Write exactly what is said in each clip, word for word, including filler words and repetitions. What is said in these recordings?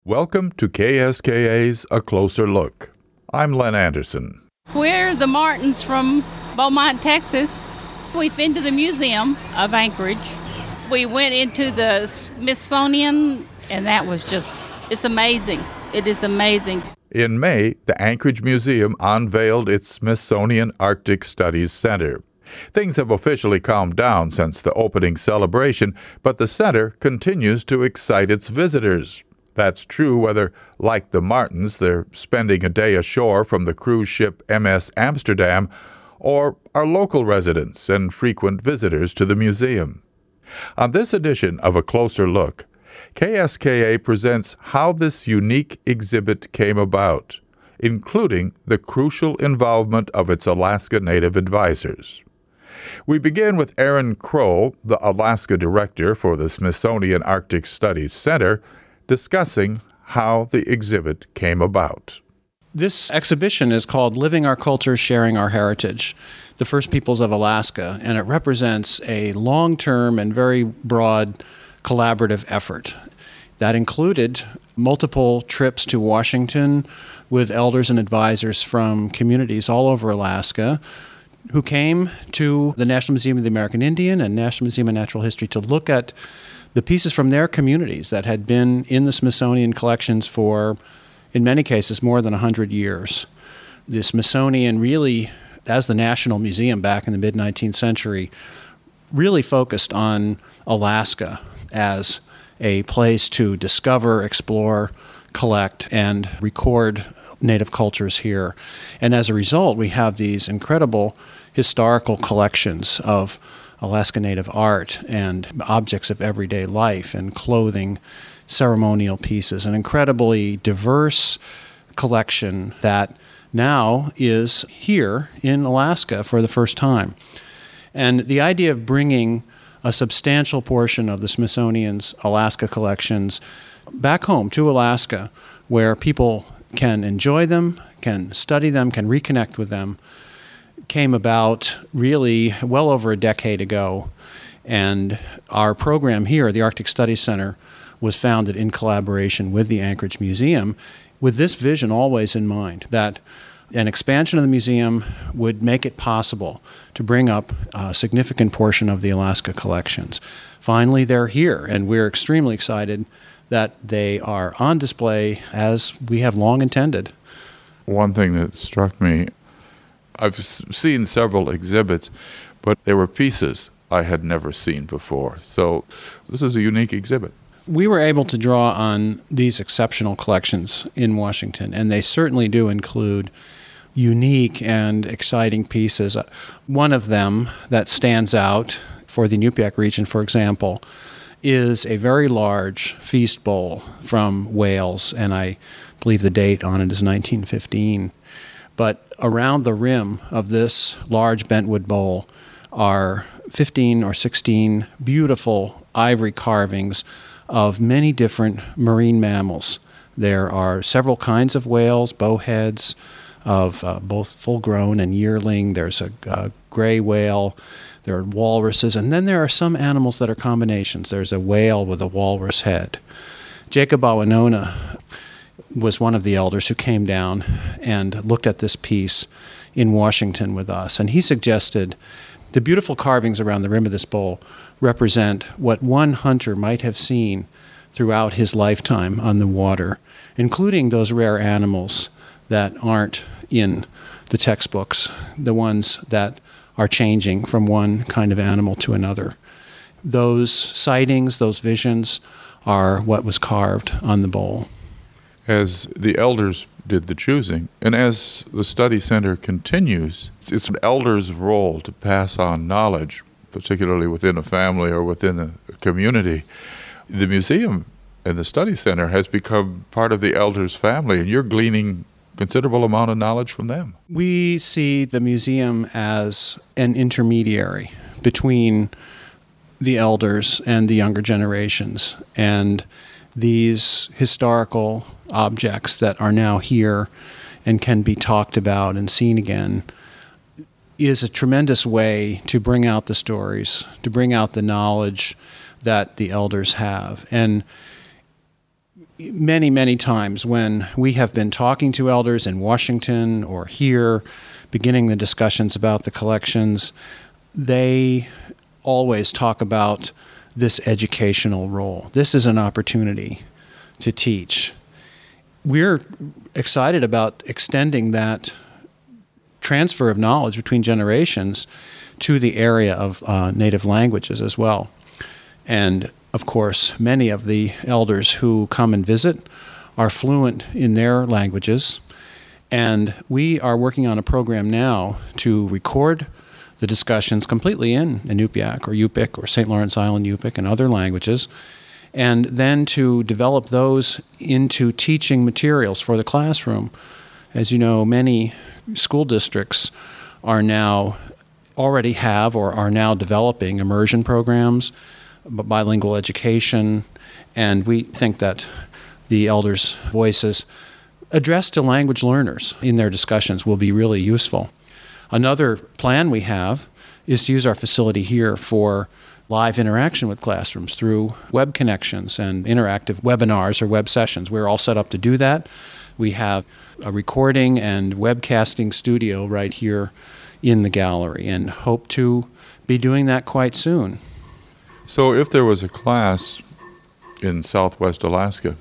Welcome to K S K A's A Closer Look. I'm Len Anderson. We're the Martins from Beaumont, Texas. We've been to the Museum of Anchorage. We went into the Smithsonian, and that was just, it's amazing. It is amazing. In May, the Anchorage Museum unveiled its Smithsonian Arctic Studies Center. Things have officially calmed down since the opening celebration, but the center continues to excite its visitors. That's true whether, like the Martins, they're spending a day ashore from the cruise ship M S Amsterdam, or are local residents and frequent visitors to the museum. On this edition of A Closer Look, K S K A presents how this unique exhibit came about, including the crucial involvement of its Alaska Native advisors. We begin with Aaron Crow, the Alaska director for the Smithsonian Arctic Studies Center, discussing how the exhibit came about. This exhibition is called Living Our Culture, Sharing Our Heritage, the First Peoples of Alaska, and it represents a long-term and very broad collaborative effort that included multiple trips to Washington with elders and advisors from communities all over Alaska who came to the National Museum of the American Indian and National Museum of Natural History to look at the pieces from their communities that had been in the Smithsonian collections for, in many cases, more than one hundred years. The Smithsonian really, as the National Museum back in the mid-nineteenth century, really focused on Alaska as a place to discover, explore, collect, and record Native cultures here. And as a result, we have these incredible historical collections of Alaska Native art and objects of everyday life and clothing, ceremonial pieces, an incredibly diverse collection that now is here in Alaska for the first time. And the idea of bringing a substantial portion of the Smithsonian's Alaska collections back home to Alaska, where people can enjoy them, can study them, can reconnect with them, came about really well over a decade ago. And our program here, the Arctic Studies Center, was founded in collaboration with the Anchorage Museum, with this vision always in mind, that an expansion of the museum would make it possible to bring up a significant portion of the Alaska collections. Finally, they're here, and we're extremely excited that they are on display as we have long intended. One thing that struck me, I've seen several exhibits, but there were pieces I had never seen before. So this is a unique exhibit. We were able to draw on these exceptional collections in Washington, and they certainly do include unique and exciting pieces. One of them that stands out for the Inupiaq region, for example, is a very large feast bowl from Wales, and I believe the date on it is nineteen fifteen. But around the rim of this large bentwood bowl are fifteen or sixteen beautiful ivory carvings of many different marine mammals. There are several kinds of whales, bowheads, of uh, both full-grown and yearling. There's a, a gray whale. There are walruses, and then there are some animals that are combinations. There's a whale with a walrus head. Jacob Awanona was one of the elders who came down and looked at this piece in Washington with us, and he suggested the beautiful carvings around the rim of this bowl represent what one hunter might have seen throughout his lifetime on the water, including those rare animals that aren't in the textbooks, the ones that are changing from one kind of animal to another. Those sightings, those visions, are what was carved on the bowl. As the elders did the choosing, and as the study center continues, it's an elder's role to pass on knowledge, particularly within a family or within a community. The museum and the study center has become part of the elders' family, and you're gleaning considerable amount of knowledge from them. We see the museum as an intermediary between the elders and the younger generations, and these historical objects that are now here and can be talked about and seen again is a tremendous way to bring out the stories, to bring out the knowledge that the elders have. And many, many times when we have been talking to elders in Washington or here, beginning the discussions about the collections, they always talk about this educational role. This is an opportunity to teach. We're excited about extending that transfer of knowledge between generations to the area of uh, native languages as well. And of course, many of the elders who come and visit are fluent in their languages. And we are working on a program now to record the discussions completely in Inupiaq or Yupik or Saint Lawrence Island Yupik and other languages, and then to develop those into teaching materials for the classroom. As you know, many school districts are now already have or are now developing immersion programs, bilingual education, and we think that the elders' voices addressed to language learners in their discussions will be really useful. Another plan we have is to use our facility here for live interaction with classrooms through web connections and interactive webinars or web sessions. We're all set up to do that. We have a recording and webcasting studio right here in the gallery and hope to be doing that quite soon. So if there was a class in Southwest Alaska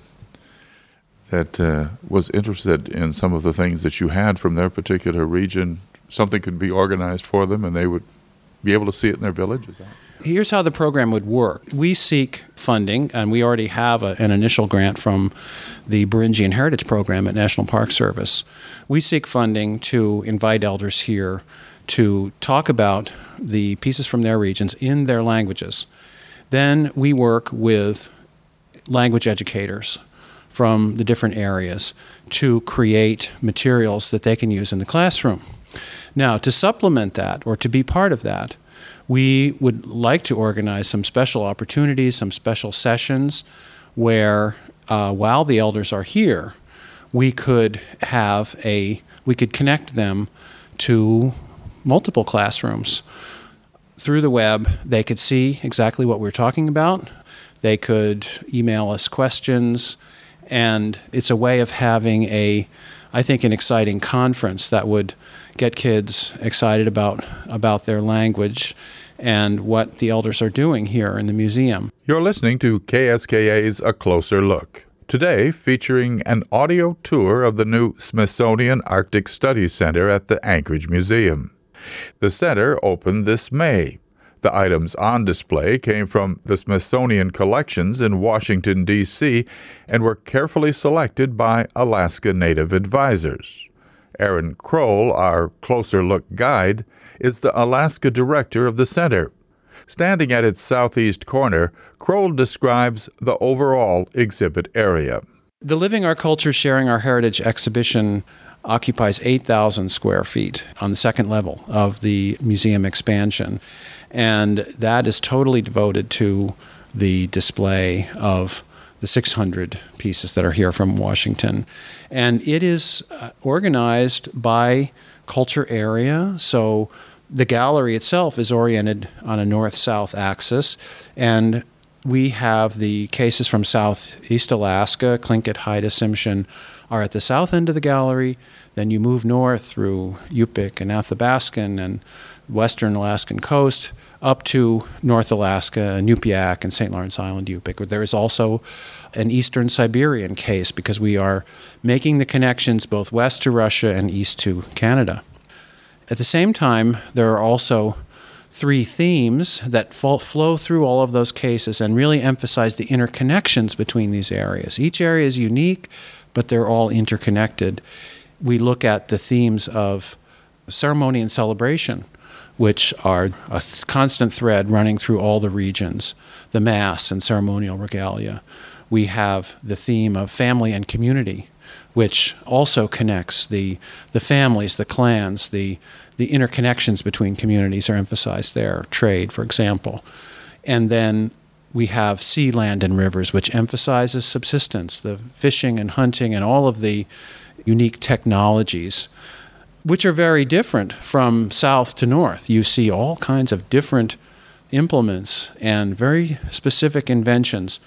that uh, was interested in some of the things that you had from their particular region, something could be organized for them and they would be able to see it in their village? Is that? Here's how the program would work. We seek funding, and we already have a, an initial grant from the Beringian Heritage Program at National Park Service. We seek funding to invite elders here to talk about the pieces from their regions in their languages. Then we work with language educators from the different areas to create materials that they can use in the classroom. Now, to supplement that, or to be part of that, we would like to organize some special opportunities, some special sessions where, uh, while the elders are here, we could have a, we could connect them to multiple classrooms. Through the web, they could see exactly what we're talking about. They could email us questions, and it's a way of having a, I think, an exciting conference that would get kids excited about, about their language and what the elders are doing here in the museum. You're listening to K S K A's A Closer Look. Today, featuring an audio tour of the new Smithsonian Arctic Studies Center at the Anchorage Museum. The center opened this May. The items on display came from the Smithsonian collections in Washington, D C, and were carefully selected by Alaska Native advisors. Aaron Kroll, our Closer Look guide, is the Alaska director of the center. Standing at its southeast corner, Kroll describes the overall exhibit area. The Living Our Culture, Sharing Our Heritage exhibition occupies eight thousand square feet on the second level of the museum expansion, and that is totally devoted to the display of the six hundred pieces that are here from Washington. And it is uh, organized by culture area, so the gallery itself is oriented on a north-south axis, and we have the cases from southeast Alaska, Tlingit, Haida, Tsimshian, are at the south end of the gallery. Then you move north through Yupik and Athabaskan and western Alaskan coast up to North Alaska and Inupiaq and Saint Lawrence Island Yupik. There is also an eastern Siberian case because we are making the connections both west to Russia and east to Canada. At the same time, there are also three themes that flow through all of those cases and really emphasize the interconnections between these areas. Each area is unique, but they're all interconnected. We look at the themes of ceremony and celebration, which are a th- constant thread running through all the regions, the Mass and ceremonial regalia. We have the theme of family and community, which also connects the the families, the clans, the the interconnections between communities are emphasized there, trade, for example. And then we have sea, land, and rivers, which emphasizes subsistence, the fishing and hunting and all of the unique technologies, which are very different from south to north. You see all kinds of different implements and very specific inventions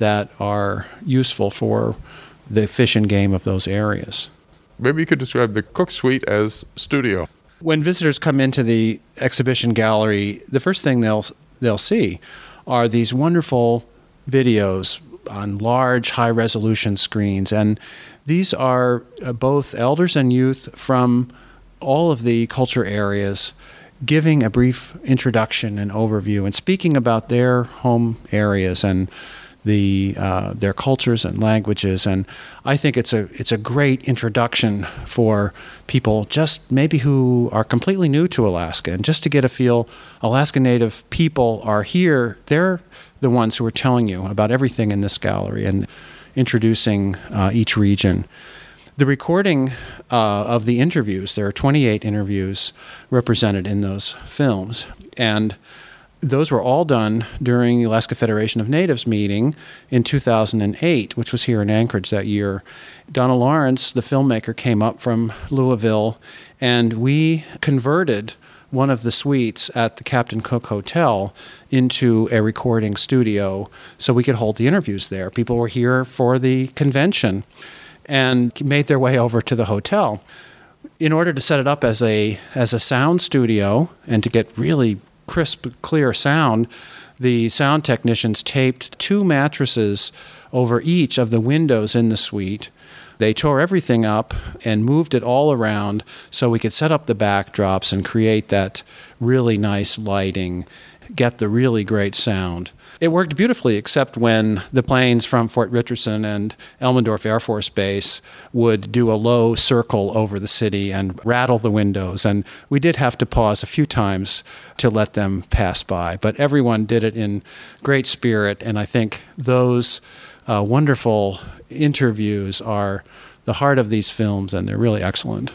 that are useful for the fish and game of those areas. Maybe you could describe the Cook Suite as studio. When visitors come into the exhibition gallery, the first thing they'll they'll see are these wonderful videos on large, high-resolution screens. And these are uh, both elders and youth from all of the culture areas giving a brief introduction and overview and speaking about their home areas and the uh, their cultures and languages. And I think it's a it's a great introduction for people just maybe who are completely new to Alaska, and just to get a feel. Alaska Native people are here. They're the ones who are telling you about everything in this gallery and introducing uh, each region. The recording uh, of the interviews, there are twenty-eight interviews represented in those films, and those were all done during the Alaska Federation of Natives meeting in two thousand eight, which was here in Anchorage that year. Donna Lawrence, the filmmaker, came up from Louisville, and we converted one of the suites at the Captain Cook Hotel into a recording studio so we could hold the interviews there. People were here for the convention and made their way over to the hotel. In order to set it up as a as a sound studio and to get really crisp, clear sound, the sound technicians taped two mattresses over each of the windows in the suite. They tore everything up and moved it all around so we could set up the backdrops and create that really nice lighting, get the really great sound. It worked beautifully, except when the planes from Fort Richardson and Elmendorf Air Force Base would do a low circle over the city and rattle the windows. And we did have to pause a few times to let them pass by. But everyone did it in great spirit, and I think those uh, wonderful interviews are the heart of these films, and they're really excellent.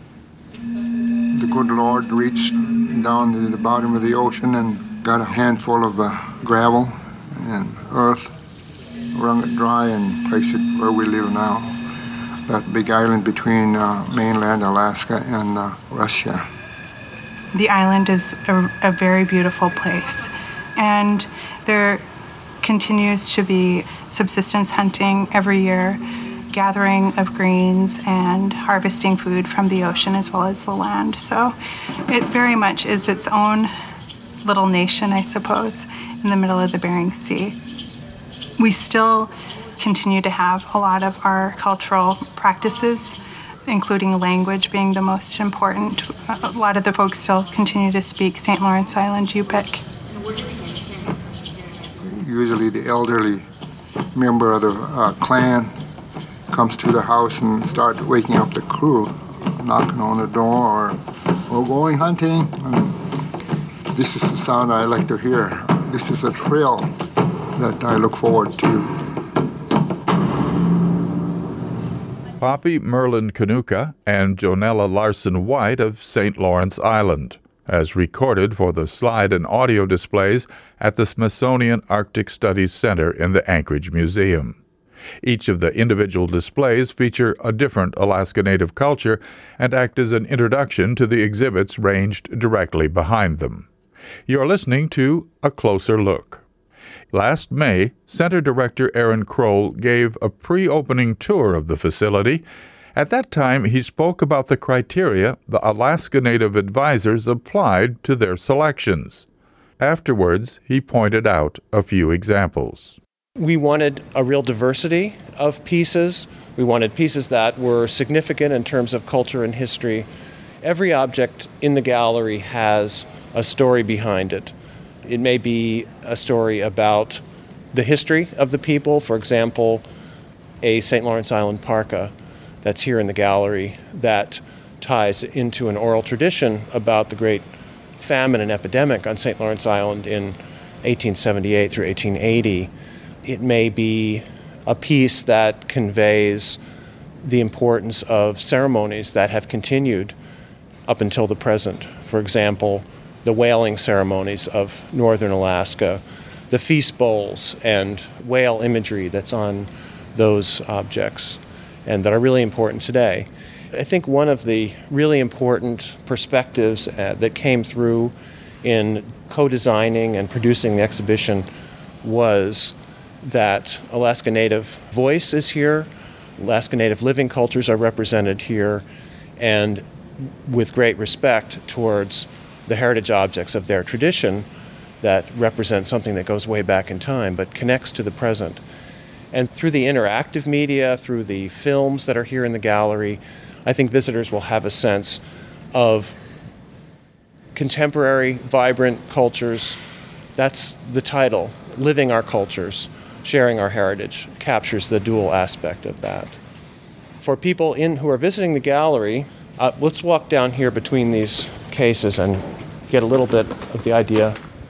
The good Lord reached down to the bottom of the ocean and got a handful of uh, gravel and earth, wrung it dry and placed it where we live now, that big island between uh, mainland Alaska and uh, Russia. The island is a, a very beautiful place, and there continues to be subsistence hunting every year, gathering of greens and harvesting food from the ocean as well as the land. So it very much is its own little nation, I suppose, in the middle of the Bering Sea. We still continue to have a lot of our cultural practices, including language being the most important. A lot of the folks still continue to speak Saint Lawrence Island Yupik. Usually the elderly member of the uh, clan comes to the house and starts waking up the crew, knocking on the door, or we're going hunting. And this is the sound I like to hear. This is a thrill that I look forward to. Poppy Merlin Kanuka and Jonella Larson White of Saint Lawrence Island, as recorded for the slide and audio displays at the Smithsonian Arctic Studies Center in the Anchorage Museum. Each of the individual displays feature a different Alaska Native culture and act as an introduction to the exhibits ranged directly behind them. You're listening to A Closer Look. Last May, Center Director Aaron Kroll gave a pre-opening tour of the facility. At that time, he spoke about the criteria the Alaska Native advisors applied to their selections. Afterwards, he pointed out a few examples. We wanted a real diversity of pieces. We wanted pieces that were significant in terms of culture and history. Every object in the gallery has a story behind it. It may be a story about the history of the people. For example, a Saint Lawrence Island parka that's here in the gallery that ties into an oral tradition about the great famine and epidemic on Saint Lawrence Island in eighteen seventy-eight through eighteen eighty. It may be a piece that conveys the importance of ceremonies that have continued up until the present. For example, the whaling ceremonies of northern Alaska, the feast bowls and whale imagery that's on those objects and that are really important today. I think one of the really important perspectives uh, that came through in co-designing and producing the exhibition was that Alaska Native voice is here, Alaska Native living cultures are represented here, and with great respect towards the heritage objects of their tradition that represent something that goes way back in time but connects to the present. And through the interactive media, through the films that are here in the gallery, I think visitors will have a sense of contemporary, vibrant cultures. That's the title, Living Our Cultures, Sharing Our Heritage, captures the dual aspect of that. For people in who are visiting the gallery, uh, let's walk down here between these cases and get a little bit of the idea.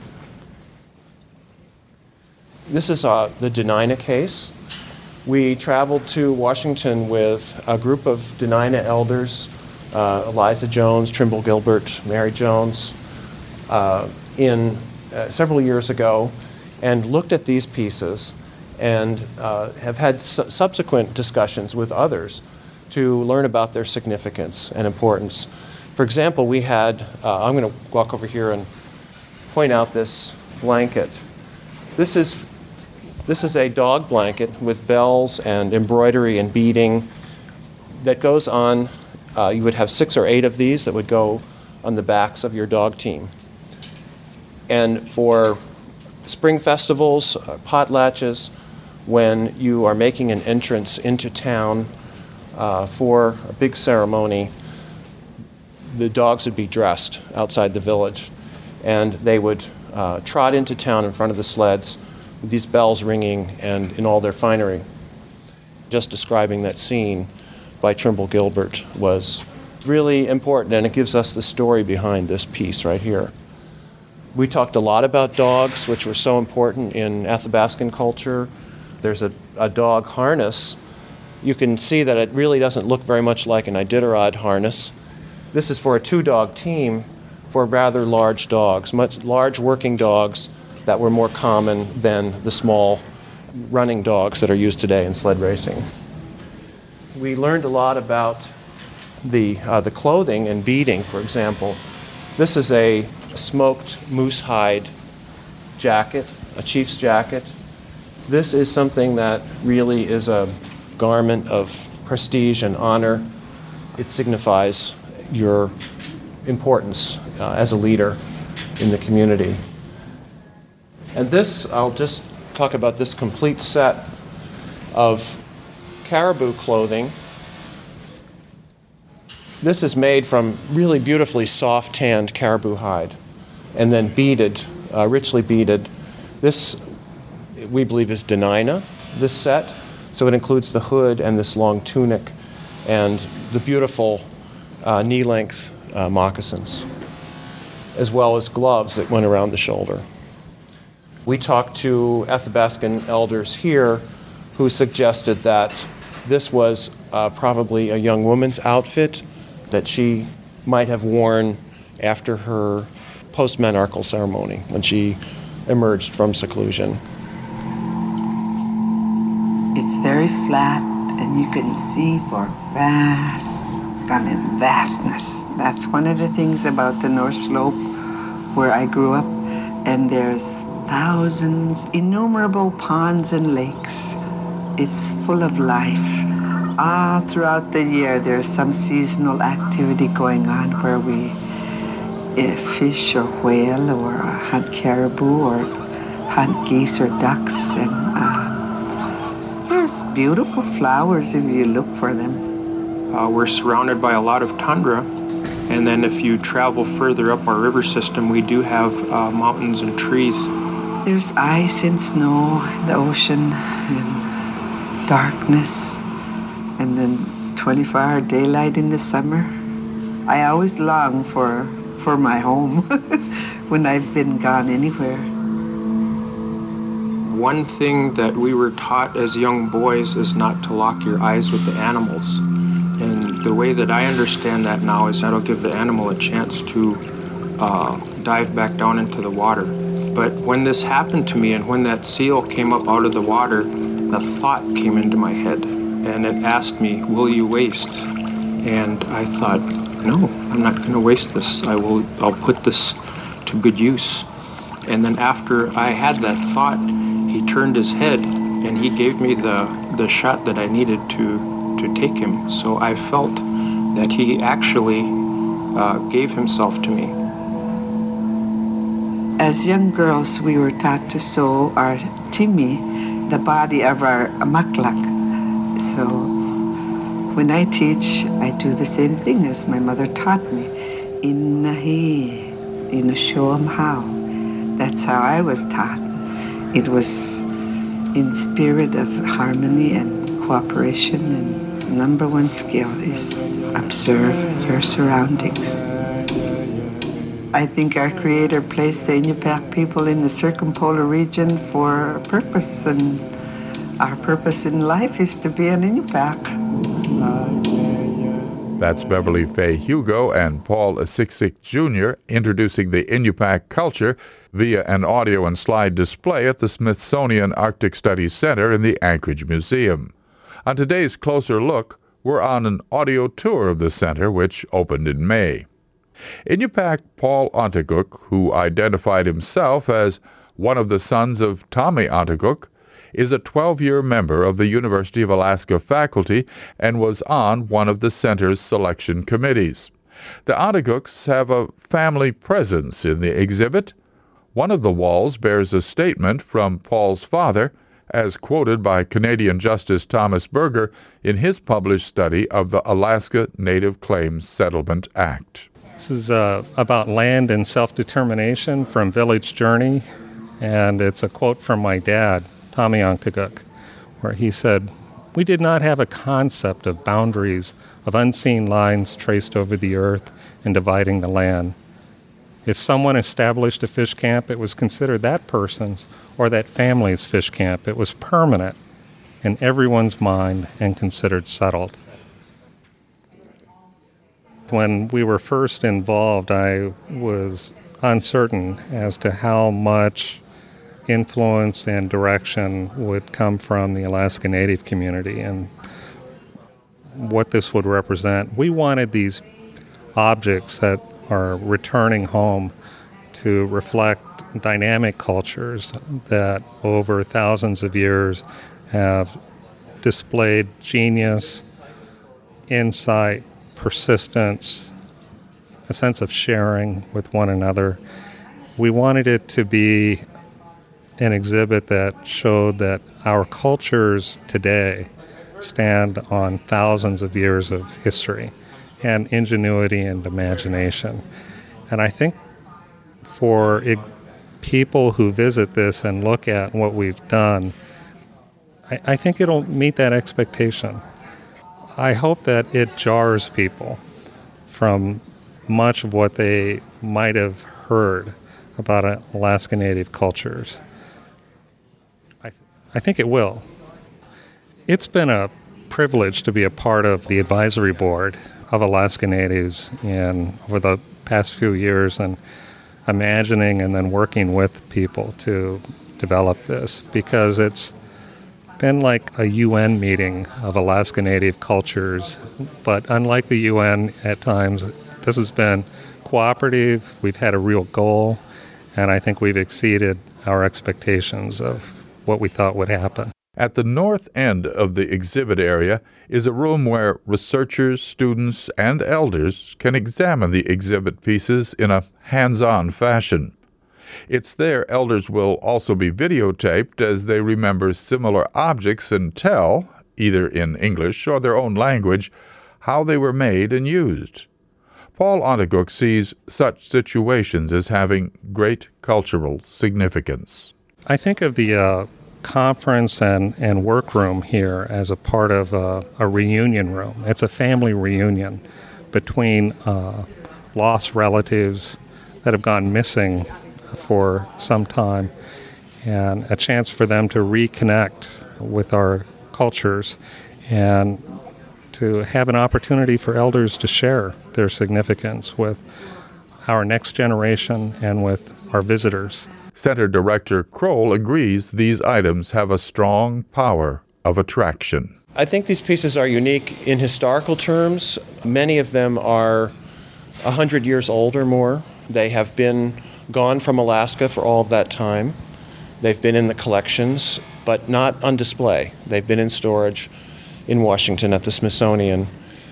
This is uh, the Dena'ina case. We traveled to Washington with a group of Dena'ina elders, uh, Eliza Jones, Trimble Gilbert, Mary Jones, uh, in uh, several years ago, and looked at these pieces and uh, have had su- subsequent discussions with others to learn about their significance and importance. For example, we had, uh, I'm going to walk over here and point out this blanket. This is This is a dog blanket with bells and embroidery and beading that goes on. Uh, you would have six or eight of these that would go on the backs of your dog team. And for spring festivals, uh, potlatches, when you are making an entrance into town uh, for a big ceremony, the dogs would be dressed outside the village, and they would uh, trot into town in front of the sleds, with these bells ringing and in all their finery. Just describing that scene by Trimble Gilbert was really important, and it gives us the story behind this piece right here. We talked a lot about dogs, which were so important in Athabascan culture. There's a, a dog harness. You can see that it really doesn't look very much like an Iditarod harness. This is for a two-dog team for rather large dogs, much large working dogs that were more common than the small running dogs that are used today in sled racing. We learned a lot about the, uh, the clothing and beading, for example. This is a smoked moose hide jacket, a chief's jacket. This is something that really is a garment of prestige and honor. It signifies your importance uh, as a leader in the community. And this, I'll just talk about this complete set of caribou clothing. This is made from really beautifully soft tanned caribou hide and then beaded, uh, richly beaded. This, we believe, is Dena'ina, this set. So it includes the hood and this long tunic and the beautiful uh, knee-length uh, moccasins, as well as gloves that went around the shoulder. We talked to Athabascan elders here who suggested that this was uh, probably a young woman's outfit that she might have worn after her post-menarchal ceremony when she emerged from seclusion. It's very flat, and you can see for vast, I mean vastness. That's one of the things about the North Slope where I grew up, and there's thousands, innumerable ponds and lakes. It's full of life. All throughout the year, there's some seasonal activity going on where we uh, fish or whale or uh, hunt caribou or hunt geese or ducks. And uh, there's beautiful flowers if you look for them. Uh, we're surrounded by a lot of tundra. And then if you travel further up our river system, we do have uh, mountains and trees. There's ice and snow, the ocean, and darkness, and then twenty-four hour daylight in the summer. I always long for, for my home when I've been gone anywhere. One thing that we were taught as young boys is not to lock your eyes with the animals. And the way that I understand that now is that'll give the animal a chance to uh, dive back down into the water. But when this happened to me and when that seal came up out of the water, the thought came into my head and it asked me, will you waste? And I thought, no, I'm not going to waste this. I will, I'll put this to good use. And then after I had that thought, he turned his head and he gave me the, the shot that I needed to, to take him. So I felt that he actually uh, gave himself to me. As young girls, we were taught to sew our timi, the body of our maklak. So when I teach, I do the same thing as my mother taught me. Innahi, you know, show them how. That's how I was taught. It was in spirit of harmony and cooperation, and number one skill is observe your surroundings. I think our Creator placed the Inupiaq people in the circumpolar region for a purpose, and our purpose in life is to be an Inupiaq. That's Beverly Faye Hugo and Paul Asiksik Junior introducing the Inupiaq culture via an audio and slide display at the Smithsonian Arctic Studies Center in the Anchorage Museum. On today's Closer Look, we're on an audio tour of the center, which opened in May. Inupiaq Paul Onteguk, who identified himself as one of the sons of Tommy Onteguk, is a twelve-year member of the University of Alaska faculty and was on one of the center's selection committees. The Onteguks have a family presence in the exhibit. One of the walls bears a statement from Paul's father, as quoted by Canadian Justice Thomas Berger in his published study of the Alaska Native Claims Settlement Act. This is uh, about land and self-determination from Village Journey, and it's a quote from my dad, Tommy Onteguk, where he said, "We did not have a concept of boundaries, of unseen lines traced over the earth and dividing the land. If someone established a fish camp, it was considered that person's or that family's fish camp. It was permanent in everyone's mind and considered settled." When we were first involved, I was uncertain as to how much influence and direction would come from the Alaska Native community and what this would represent. We wanted these objects that are returning home to reflect dynamic cultures that over thousands of years have displayed genius, insight, persistence, a sense of sharing with one another. We wanted it to be an exhibit that showed that our cultures today stand on thousands of years of history and ingenuity and imagination. And I think for it, people who visit this and look at what we've done, I, I think it'll meet that expectation. I hope that it jars people from much of what they might have heard about Alaska Native cultures. I, th- I think it will. It's been a privilege to be a part of the advisory board of Alaska Natives in over the past few years and imagining and then working with people to develop this, because it's been like a U N meeting of Alaska Native cultures, but unlike the U N at times, this has been cooperative. We've had a real goal, and I think we've exceeded our expectations of what we thought would happen. At the north end of the exhibit area is a room where researchers, students, and elders can examine the exhibit pieces in a hands-on fashion. It's there elders will also be videotaped as they remember similar objects and tell, either in English or their own language, how they were made and used. Paul Onteguk sees such situations as having great cultural significance. I think of the uh, conference and, and workroom here as a part of uh, a reunion room. It's a family reunion between uh, lost relatives that have gone missing for some time, and a chance for them to reconnect with our cultures and to have an opportunity for elders to share their significance with our next generation and with our visitors. Center Director Kroll agrees these items have a strong power of attraction. I think these pieces are unique in historical terms. Many of them are one hundred years old or more. They have been gone from Alaska for all of that time. They've been in the collections. but not on display. They've been in storage in Washington at the Smithsonian.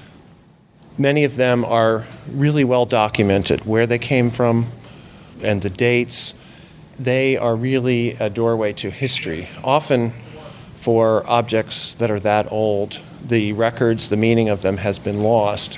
Many of them are really well documented, where they came from and the dates. They are really a doorway to history. Often for objects that are that old, the records, the meaning of them has been lost.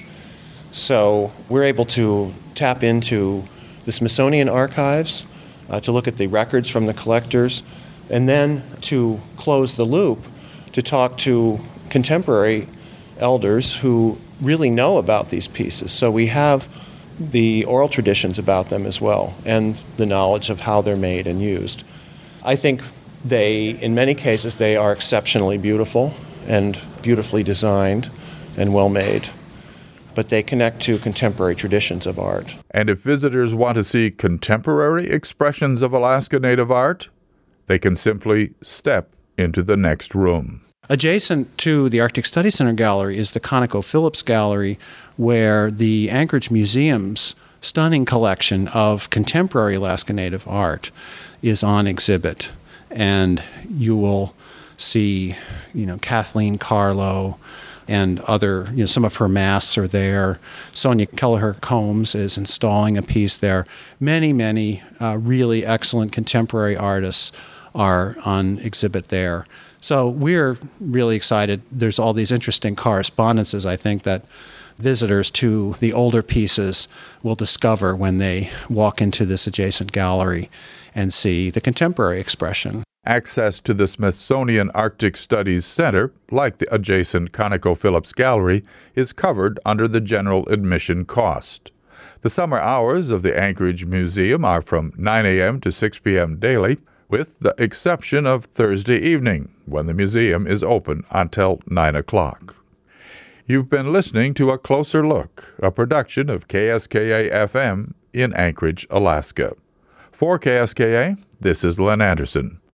So we're able to tap into the Smithsonian archives uh, to look at the records from the collectors, and then to close the loop, to talk to contemporary elders who really know about these pieces. So we have the oral traditions about them as well, and the knowledge of how they're made and used. I think they, in many cases, they are exceptionally beautiful and beautifully designed and well made, but they connect to contemporary traditions of art. And if visitors want to see contemporary expressions of Alaska Native art, they can simply step into the next room. Adjacent to the Arctic Study Center gallery is the ConocoPhillips Gallery, where the Anchorage Museum's stunning collection of contemporary Alaska Native art is on exhibit. And you will see, you know, Kathleen Carlo and other, you know, some of her masks are there. Sonia Kelleher Combs is installing a piece there. Many, many uh, really excellent contemporary artists are on exhibit there. So we're really excited. There's all these interesting correspondences, I think, that visitors to the older pieces will discover when they walk into this adjacent gallery and see the contemporary expression. Access to the Smithsonian Arctic Studies Center, like the adjacent ConocoPhillips Gallery, is covered under the general admission cost. The summer hours of the Anchorage Museum are from nine a.m. to six p.m. daily, with the exception of Thursday evening, when the museum is open until nine o'clock. You've been listening to A Closer Look, a production of K S K A F M in Anchorage, Alaska. For K S K A, this is Len Anderson.